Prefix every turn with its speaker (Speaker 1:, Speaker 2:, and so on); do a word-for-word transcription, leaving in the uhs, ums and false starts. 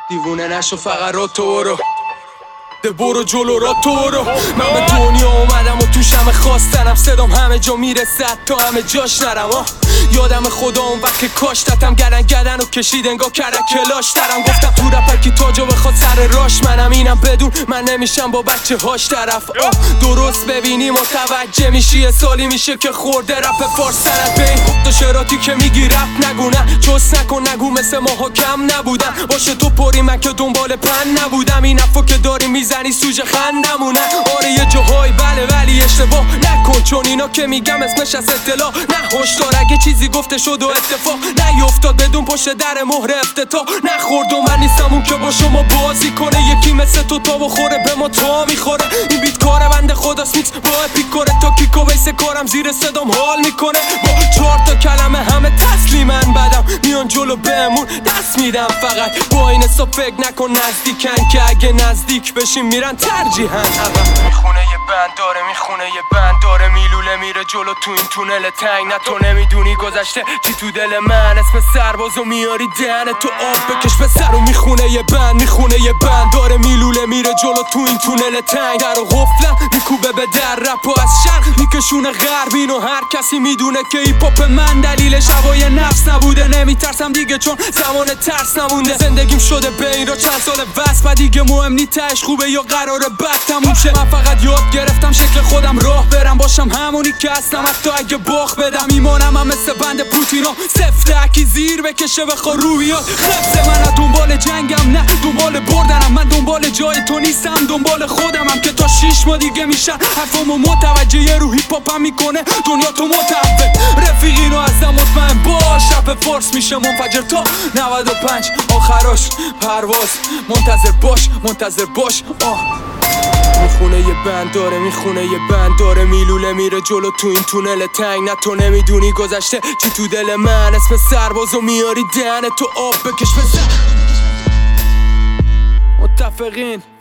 Speaker 1: دیوونه نشو فقط رو تو برو ده برو جلو را تو برو. من به دنیا اومدم و توش همه خواستنم، صدام همه جا میرسه تا همه جاش نرم. آه یادم خدا اون وقت که کاشتتم گردن گردن و کشید انگاه کردن کلاش ترم. گفتم تو رپر کی تاجو بخواد سر راش منم، اینم بدون من نمیشم با بچه هاش طرف. آه درست ببینی متوجه میشی یه سالی میشه که خورده رپ فارس سرت به این دو شراتی که میگی رپ نگو نه چوس نکن نگو مثل ماها کم نبودن باشه تو پری من که دنبال پن نبودم. این افا که داری میزنی سوژه خندمونه. آره یه جاهای بله ولی اشتباه نکن چون اینا که میگم اسمش از اطلاع نه هشدار اگه چیزی گفته شد و اتفاق نیفتاد بدون پشت در مهر افتتاح نخورد و من نیستم اون که با شما بازی کنه. یکی مثل تو تا بخوره به ما تا میخوره. این بیت کار بنده خداست میکس با اپیکوره تا کیکو ویس کارم زیر صدام حال میکنه. با چهار تا کلمه همه تسلیمن بدم میان جلو بهمون دست میدم فقط با این حساب فکر نکن نزدیکن که اگه نزدیک بشیم میرن ترجیحن. اول میخونه یه بند داره میخونه یه بند داره میلوله میره جلو تو این تونل تنگ نه تو نمیدونی گذشته چی تو دل من اسم سربازو میاری دهن تو آب بکش به سر و میخونه یه بند میخونه یه بند داره میلوله میره جلو تو این تونل تنگ در و غفلم میکوبه به در رپ و از شرق میکشونه غربین و هر کسی میدونه که ای پاپ من دلیل شبای نفس نبوده. نمیترسم دیگه چون زمان ترس نمونده. زندگیم شده به این را چند سال وست و دیگه مهم نی تهش خوبه یا قراره بد تموم شه. من فقط یاد گرفتم شکل خودم راه برم باشم همونی که هستم حتی اگه باخ بدم. ایمانم هم مثل بند پوتینا سفته اکی زیر بکشه بخوا رویات خفته. من دنبال جنگم نه دنبال بردنم من دنبال جای تو نیستم دنبال خودمم که تا شیش ماه دیگه میشن حرفامو متوجه یه رو هیپ هاپم میکنه دنیا تو متعبد. رفیقینو ازم مطمئن باش رپ فارس میشه منفجر تا نود و پنج آخراش پرواز منتظر باش منتظر باش. آه میخونه یه بند داره میخونه یه بند داره میلوله میره جلو تو این تونل تنگ نه تو نمیدونی گذشته چی تو دل من اسم سربازو میاری دهن تو آب بکش بزن. متفقین